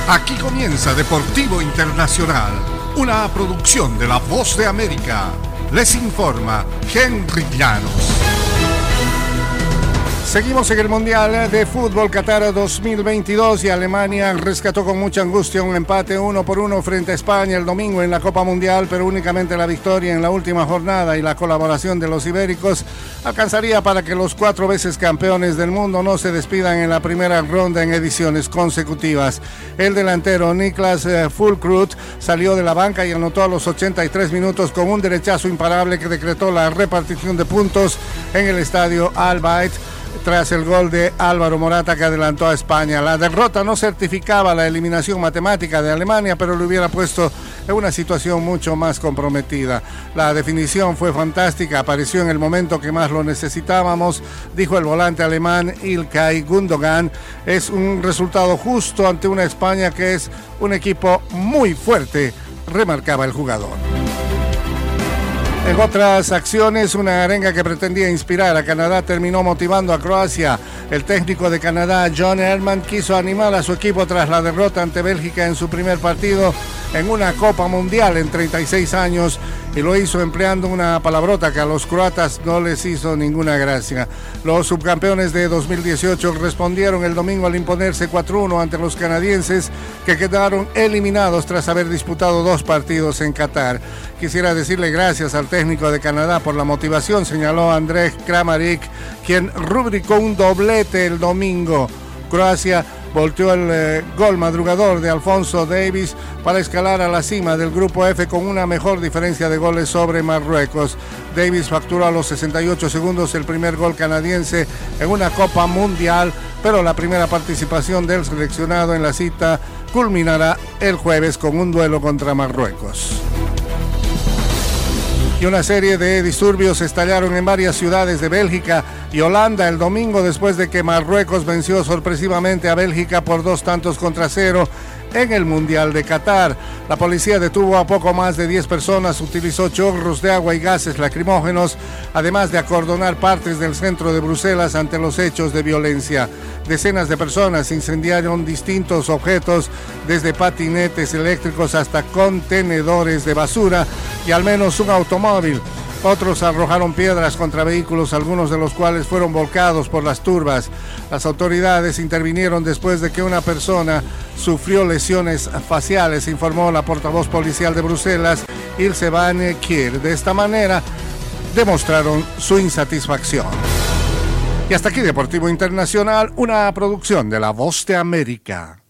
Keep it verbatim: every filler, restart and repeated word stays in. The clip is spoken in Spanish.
Aquí comienza Deportivo Internacional, una producción de La Voz de América. Les informa Henry Llanos. Seguimos en el Mundial de Fútbol Qatar dos mil veintidós y Alemania rescató con mucha angustia un empate uno por uno frente a España el domingo en la Copa Mundial, pero únicamente la victoria en la última jornada y la colaboración de los ibéricos alcanzaría para que los cuatro veces campeones del mundo no se despidan en la primera ronda en ediciones consecutivas. El delantero Niklas Füllkrug salió de la banca y anotó a los ochenta y tres minutos con un derechazo imparable que decretó la repartición de puntos en el estadio Al Bayt tras el gol de Álvaro Morata que adelantó a España. La derrota no certificaba la eliminación matemática de Alemania, pero lo hubiera puesto en una situación mucho más comprometida. La definición fue fantástica, apareció en el momento que más lo necesitábamos, dijo el volante alemán İlkay Gundogan. Es un resultado justo ante una España que es un equipo muy fuerte, remarcaba el jugador. En otras acciones, una arenga que pretendía inspirar a Canadá terminó motivando a Croacia. El técnico de Canadá, John Herdman, quiso animar a su equipo tras la derrota ante Bélgica en su primer partido en una Copa Mundial en treinta y seis años, y lo hizo empleando una palabrota que a los croatas no les hizo ninguna gracia. Los subcampeones de dos mil dieciocho respondieron el domingo al imponerse cuatro uno ante los canadienses, que quedaron eliminados tras haber disputado dos partidos en Qatar. Quisiera decirle gracias al técnico de Canadá por la motivación, señaló Andrej Kramaric, quien rubricó un doblete el domingo. Croacia volteó el eh, gol madrugador de Alphonso Davies para escalar a la cima del grupo F con una mejor diferencia de goles sobre Marruecos. Davies facturó a los sesenta y ocho segundos el primer gol canadiense en una Copa Mundial, pero la primera participación del seleccionado en la cita culminará el jueves con un duelo contra Marruecos. Y una serie de disturbios estallaron en varias ciudades de Bélgica y Holanda el domingo después de que Marruecos venció sorpresivamente a Bélgica por dos tantos contra cero en el Mundial de Qatar. La policía detuvo a poco más de diez personas, utilizó chorros de agua y gases lacrimógenos, además de acordonar partes del centro de Bruselas ante los hechos de violencia. Decenas de personas incendiaron distintos objetos, desde patinetes eléctricos hasta contenedores de basura y al menos un automóvil. Otros arrojaron piedras contra vehículos, algunos de los cuales fueron volcados por las turbas. Las autoridades intervinieron después de que una persona sufrió lesiones faciales, informó la portavoz policial de Bruselas, Ilse van Kier. De esta manera demostraron su insatisfacción. Y hasta aquí Deportivo Internacional, una producción de La Voz de América.